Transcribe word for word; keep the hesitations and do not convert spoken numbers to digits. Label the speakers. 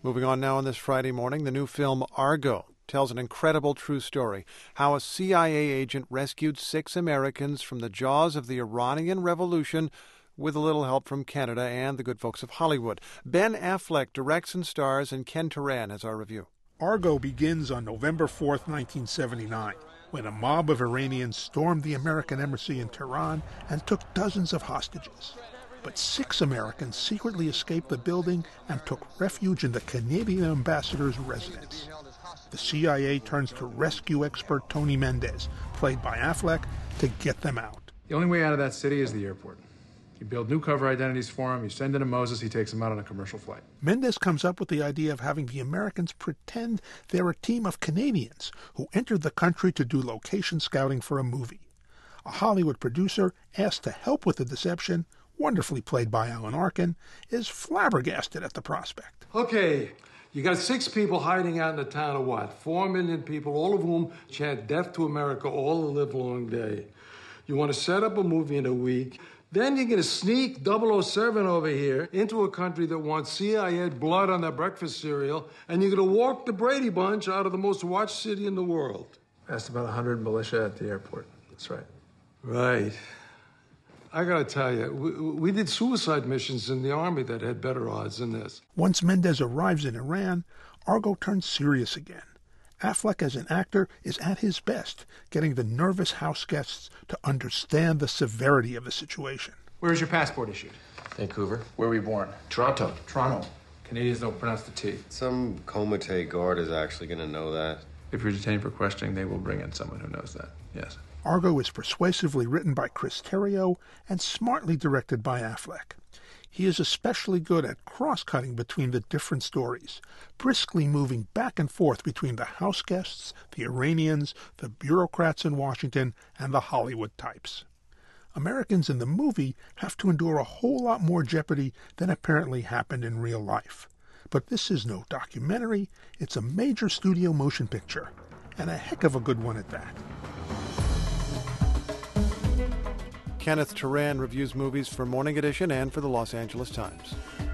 Speaker 1: Moving on now on this Friday morning, the new film Argo tells an incredible true story, how a C I A agent rescued six Americans from the jaws of the Iranian Revolution with a little help from Canada and the good folks of Hollywood. Ben Affleck directs and stars, and Ken Turan has our review.
Speaker 2: Argo begins on November fourth, nineteen seventy-nine, when a mob of Iranians stormed the American embassy in Tehran and took dozens of hostages. But six Americans secretly escaped the building and took refuge in the Canadian ambassador's residence. The C I A turns to rescue expert Tony Mendez, played by Affleck, to get them out.
Speaker 3: The only way out of that city is the airport. You build new cover identities for him, you send in a Moses, he takes them out on a commercial flight.
Speaker 2: Mendez comes up with the idea of having the Americans pretend they're a team of Canadians who entered the country to do location scouting for a movie. A Hollywood producer asked to help with the deception, wonderfully played by Alan Arkin, is flabbergasted at the prospect.
Speaker 4: Okay, you got six people hiding out in a town of what? Four million people, all of whom chant death to America all the livelong day. You want to set up a movie in a week. Then you're going to sneak double oh seven over here into a country that wants C I A blood on their breakfast cereal, and you're going to walk the Brady Bunch out of the most watched city in the world.
Speaker 3: That's about one hundred militia at the airport. That's right.
Speaker 4: Right. I got to tell you, we, we did suicide missions in the Army that had better odds than this.
Speaker 2: Once Mendez arrives in Iran, Argo turns serious again. Affleck as an actor is at his best, getting the nervous house guests to understand the severity of the situation.
Speaker 3: Where is your passport issued?
Speaker 5: Vancouver.
Speaker 3: Where were you born?
Speaker 5: Toronto.
Speaker 3: Toronto. Canadians don't pronounce the T.
Speaker 5: Some Komite guard is actually going to know that.
Speaker 3: If you're detained for questioning, they will bring in someone who knows that, yes.
Speaker 2: Argo is persuasively written by Chris Terrio and smartly directed by Affleck. He is especially good at cross-cutting between the different stories, briskly moving back and forth between the house guests, the Iranians, the bureaucrats in Washington, and the Hollywood types. Americans in the movie have to endure a whole lot more jeopardy than apparently happened in real life. But this is no documentary, it's a major studio motion picture, and a heck of a good one at that.
Speaker 1: Kenneth Turan reviews movies for Morning Edition and for the Los Angeles Times.